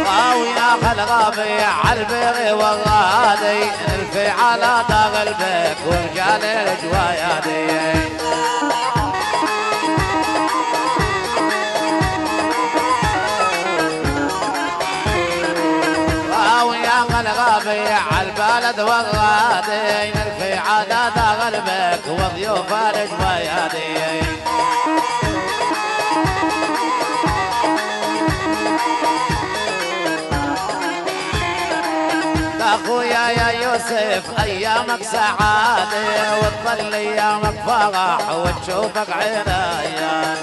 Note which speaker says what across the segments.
Speaker 1: ويا الغبي عالبغي والغادي نلفي على داغ البيك ورجال الجوايادي ويا الغبي عالبلد والغادي نلفي على داغ البيك وضيوف الجوايادي اخويا يا يوسف ايامك سعاده وتظل ايامك فرح وتشوفك عنايا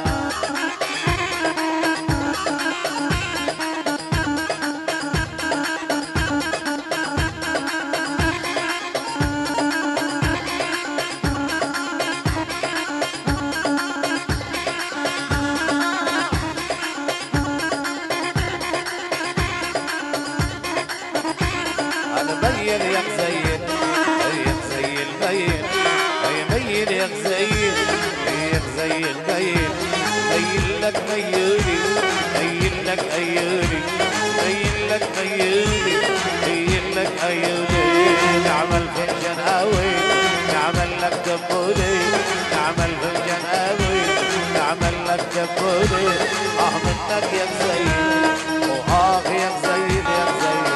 Speaker 1: ميل يا غزيل يا غزيل ميل ميل يا غزيل يا غزيل ميل ميل لك ميلي ميل لك ايولي ميل لك ميلي ميل لك ايولي نعمل فنجان قوي نعمل لك دبولي نعمل فنجان قوي نعمل لك دبولي منك يا غزيل يا غزيل يا غزيل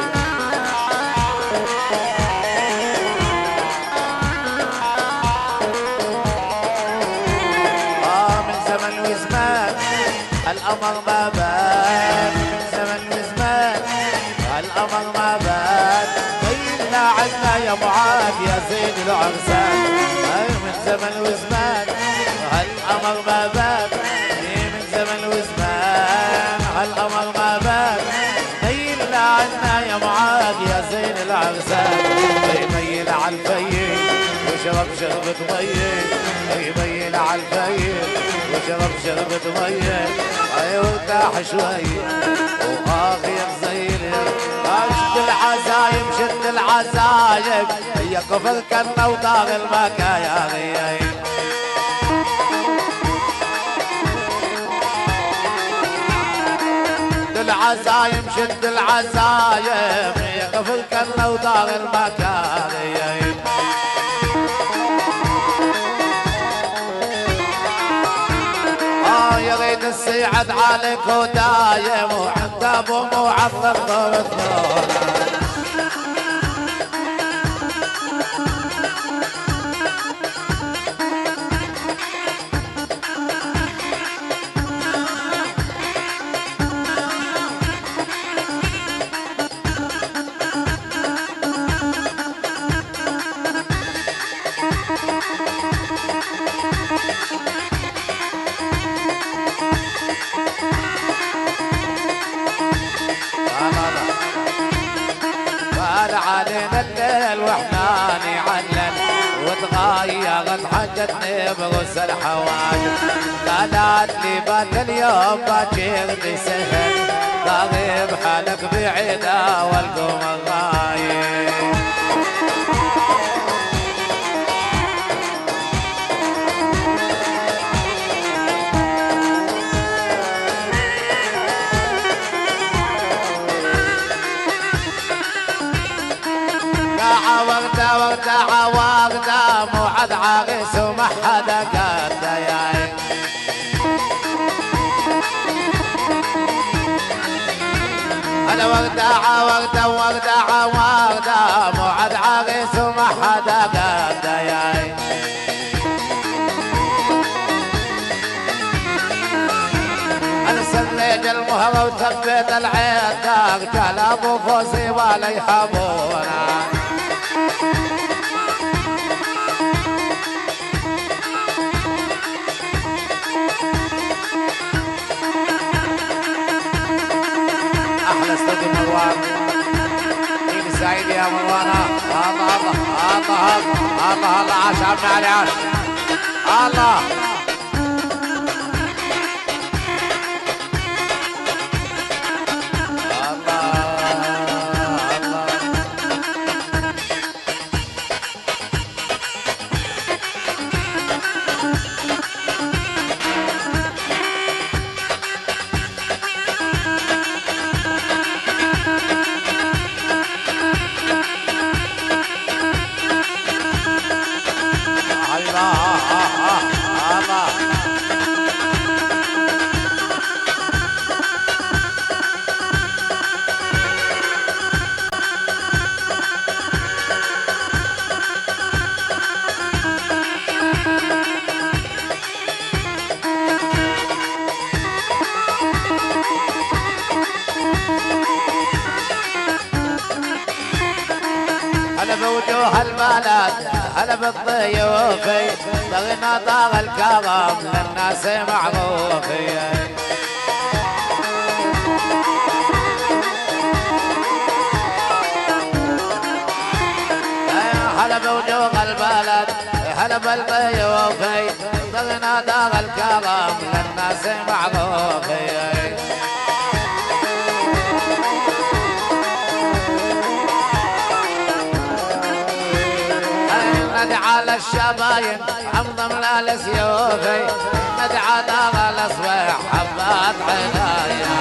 Speaker 1: القمر ما بان من زمن وزمان القمر ما بان بينا عنا يا معاذ يا زين العرسان من زمن وزمان القمر ما بان من زمن وزمان القمر ما بان بينا عنا يا معاذ يا زين العرسان يميل عالفيل وشرب شربة مية يميل عالفيل وشرب شربة مية وارتاح شوية يا غزيل شد العزايم شد العزايم هي كفر كنا ودار المكايا غيي العزايم شد العزايم هي كفر كنا ودار المكايا غيي يا ريت السعد عليك ودايم وعند ابو معطل ضرب علينا الليل واحنا نعلن وتغيرت حاجتنا برؤوس الحواجب قالت لي بات اليوم باكر بسهل ضارب حالك بعيدة والقوم الغايب وقتا موعد عاغس وما حدا قد ياي انا وقتا موعد عاغس وما حدا قد ياي انا سليت المهر وثبت العتاق جال ابو فوزي ولا يحبونا استاذ مروان عيد سعيد يا مروان الله الله الله الله الله عاش عمنا علي عاش الله بوجوه البلد هلا بالضيوفي ضغنا طاغ الكرم للناس معروفي هلا بوجوه البلد هلا بالضيوفي ضغنا طاغ الكرم للناس معروفي ندعى للشباين حمض ملال سيوفي ندعى دار الاصبح حبات عنايا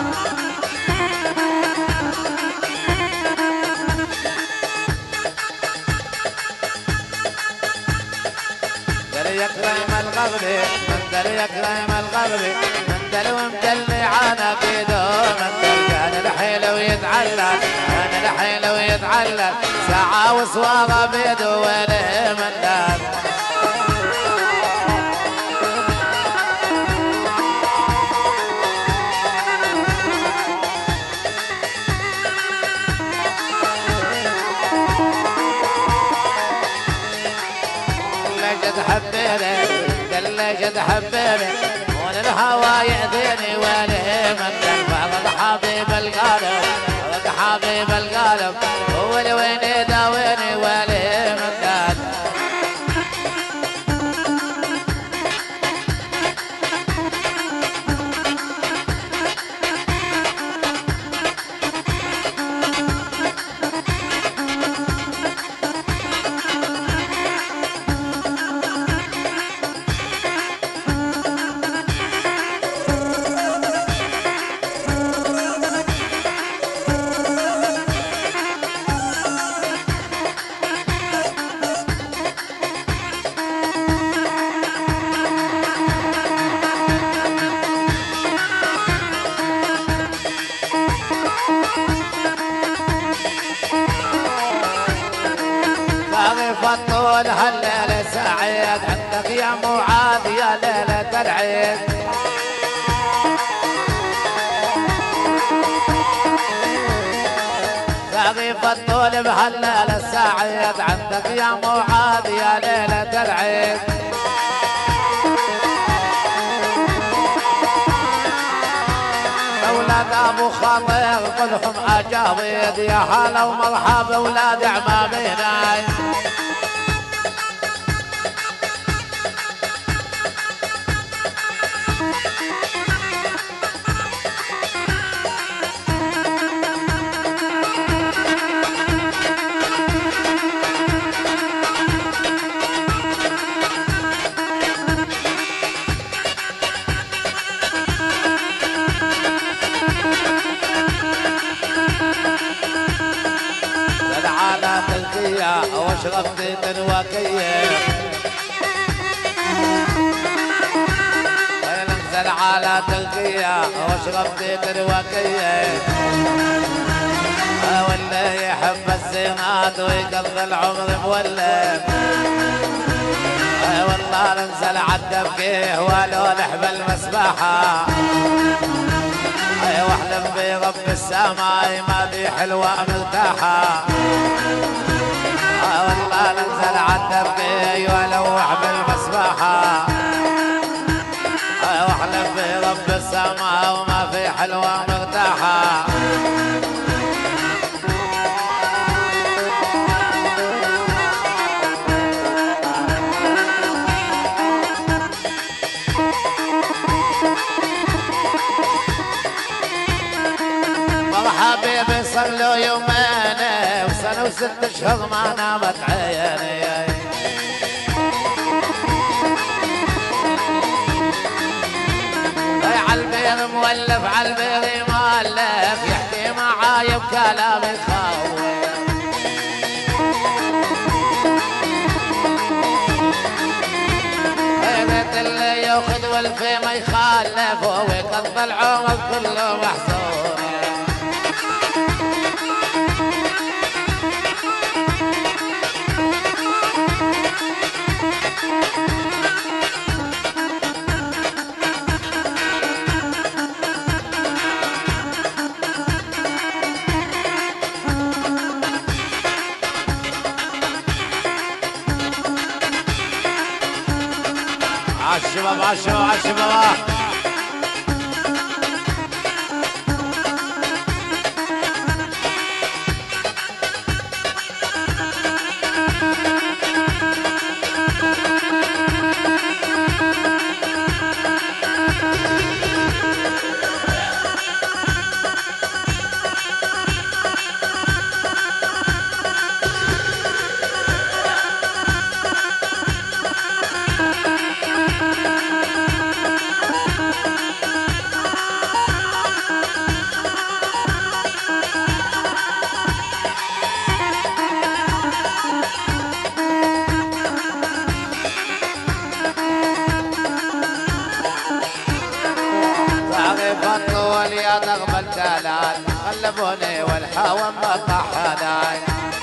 Speaker 1: دل يكرم الغبري من دل يكرم الغبري من دل ومدلي عنا بيدو من دل كان الحيل ويتعلل كان الحيل ويتعلل ساعة وصواغة بيدو وله من دل جد حبيني والهوى يأذيني ولي من دل حبيب القلب حبيب القلب هو اللي وين يداويني ولي من دل فالطول هالليلة سعيد عندك يا معاذ يا ليلة العيد باغي فالطول بهالليلة سعيد عندك يا معاذ يا ليلة العيد أولاد أبو خاطر كلهم أجاويد يا هلا ومرحبا أولاد عمامينا واشرب زيت وكيف انزل على تلقية واشرب زيت وكيف واللي يحب الزينات ويقضي العمر مولف والله انزل عالدبكيه ولو لحب المسبحة واحلم برب السماء ما بي حلوة مرتاحة والله ننزل عالدبكي ولوح بالمسبحة واحلم برب السماء وما في حلوة مرتاحة حبيبي صار له يومين وسنة وست اشهر ما نامت عيني عالبير مولف عالبير مولف يحكي معاي بكلام يخوف بيت اللي ياخذ والفي ما يخالف ويقضي العمر كله محصور عالشباب عالشباب عالشباب بطول يا نغم الدلال غلبوني والحوم طحناي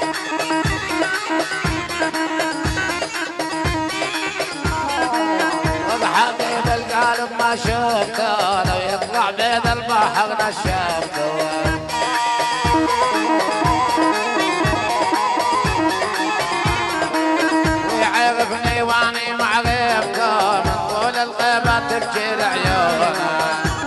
Speaker 1: وبحبيب القلب ما شفته لو يطلع بين البحر نشفته ويعرفني واني معرفته من طول الغيبة تبكي العيون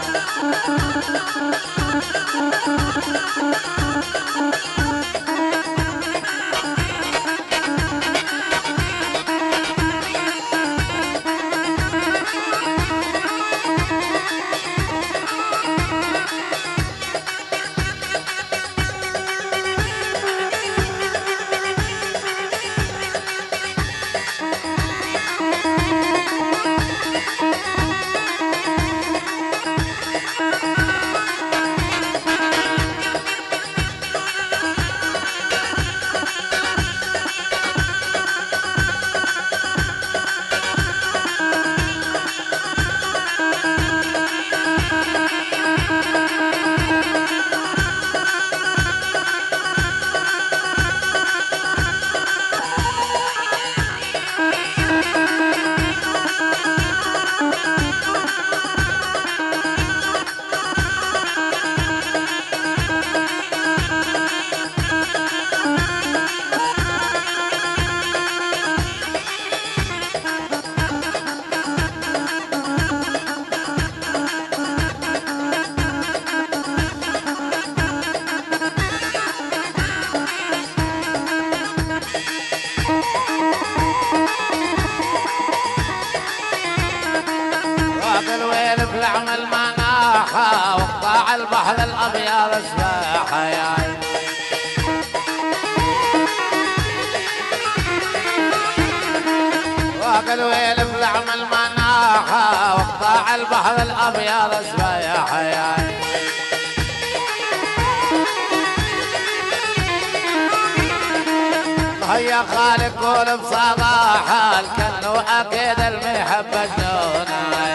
Speaker 1: العمل مناحة وقطاع البحر الأبيض سباحة يا واقل ويل في العمل مناحة وقطاع البحر الأبيض سباحة يا هيا خالق قول بصراحة الكن وأكيد المحبة جنوناي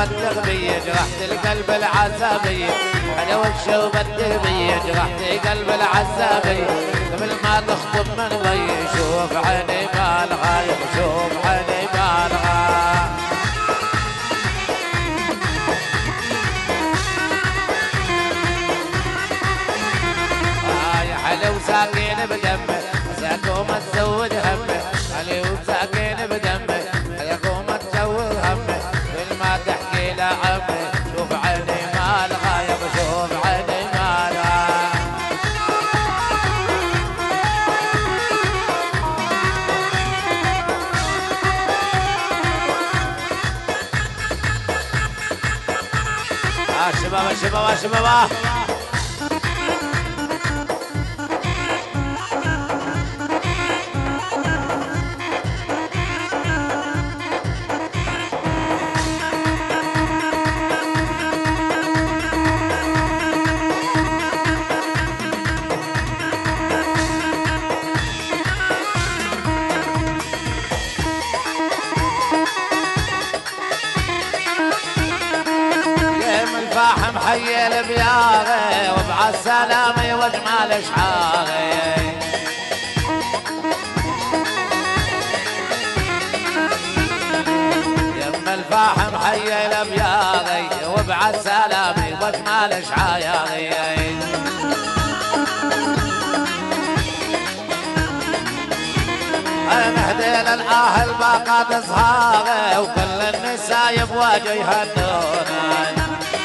Speaker 1: التغبية جرحت القلب العصبية حلو الشوب التغبية جرحت قلب العصبية قبل ما تخطب من ضي شوف عيني بالغة شوف عيني بالغة حلو ساكن بدمه ساكو ما تزود همه حلو ساكن بدمه ساكو ما تزود همه كل ما تحكي له عمه شوف عيني مالغه يا شوف عيني مالغه شباب شباب شباب فاحم حي البياغي وبعالسلامي واجمال اشعاري يم الفاحم حي البياغي وبعالسلامي واجمال اشعاري نهدي للاهل باقات صهاري وكل النساء بواجه يهنوني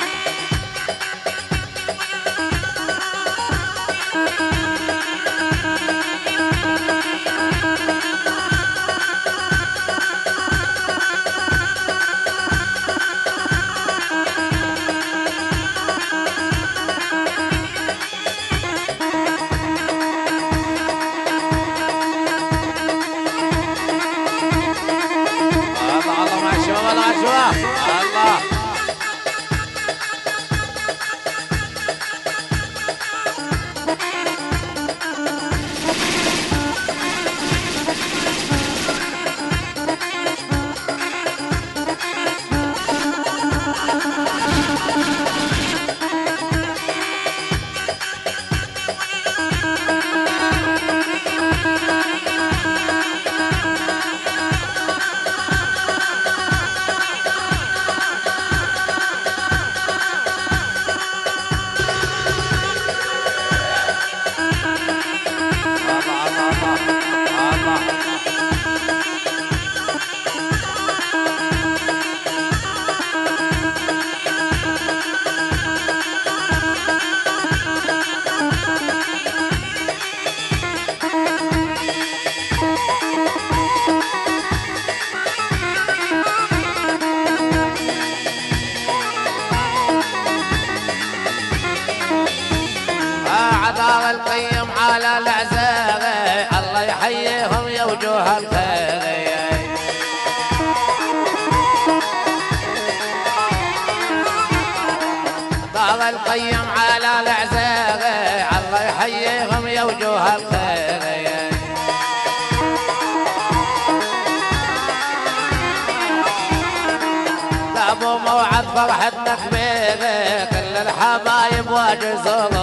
Speaker 1: الله عذاب القيم على العزاغي الله يحييهم يا وجوه الخير عذاب القيم على العزاغي الله يحييهم يا وجوه الخير ابو موعد فرحتنا كبيره كل الحبايب واجزوا